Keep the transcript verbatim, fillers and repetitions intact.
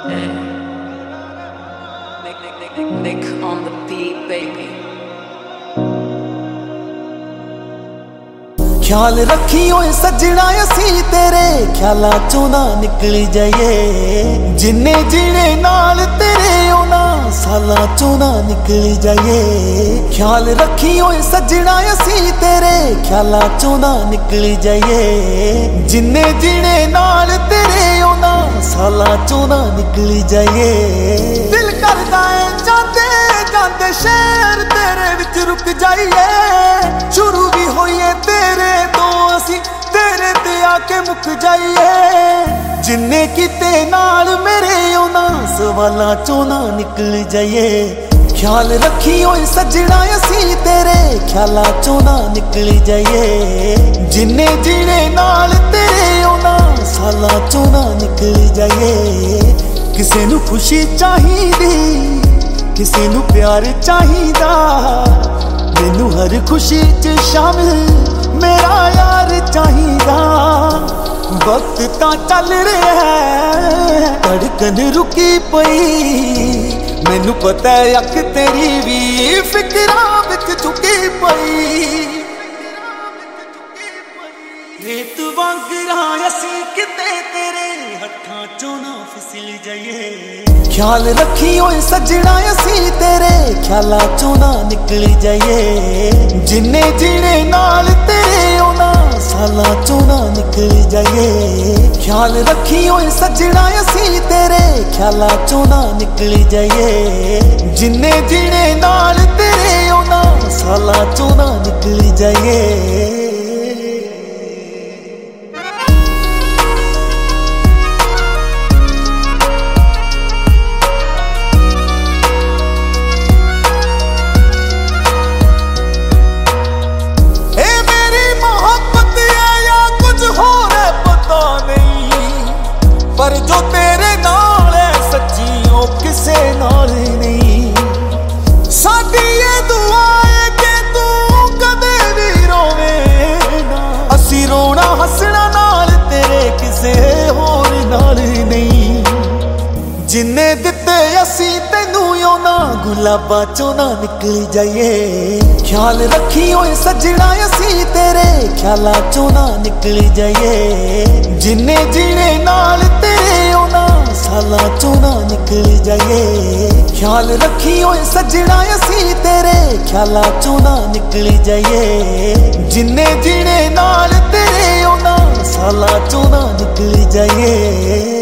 Nick, Nick, Nick, Nick, Nick on the beat, baby. ख्याल रखी ओए सजना असी तेरे ख्याला चों ना निकल जाइए जिन्ने जीने नाल तेरे ओना साला चों ना निकल जाइए ख्याल रखी ओए सजना असी तेरे ख्याला चों ना निकल जाइए जिन्ने जीने नाल तेरे ओना साला चों ना निकल जाइए दिल करदा है जाते जाते शहर तेरे विच रुक जाइए शुरू भी होइए तेरे तेरे ते आके मुक जाइए जिन्ने किते नाल मेरे ओना सवालां चों ना निकल जाइए ख्याल रखी ओए सजना असी तेरे ख्यालां चों ना निकल जाइए जिन्ने जीने नाल तेरे ओना सालां चों ना निकल जाइए किसे नू खुशी चाहिदी किसे नू प्यार चाहिदा मैनू हर खुशी च शामिल मेरा यार चाहिदा वक्त तां चल रहा है धड़कन रुकी पई मैनू पता है अख तेरी भी फिकरां विच झुकी पई रेत वांगरां असी किते तेरे हत्थां चों ना फिसल जाइए ख्याल रखी ओए सजना असी तेरे ख्यालां चों ना निकल जाइए जिन्ने जीने नाल तेरे ओना सालां चों ना निकल जाइए ख्याल रखी ओए सजना असी तेरे ख्यालां चों ना निकल जाइए जिन्ने जीने नाल तेरे ओना सालां चों ना निकल जाइए पर जो तेरे नाल है सच्ची ओ किसे नाल नहीं साडी ये दुआ है कि तू कदे भी रोवे ना असी रोना हसना नाल तेरे किसे होर नाल नहीं जिन्ने दिते असी तैनू ओना गुलाबां चों ना निकल जाइए ख्याल रखी ओए सजना असी तेरे ख्यालां चों ना निकल जाइए जिन्ने जीने नाल तेरे ओना सालां चों ना निकल जाइए ख्याल रखी ओए सजना असी तेरे ख्यालां चों ना निकल जाइए जिन्ने जीने नाल तेरे ओना सालां चों ना निकल जाइए।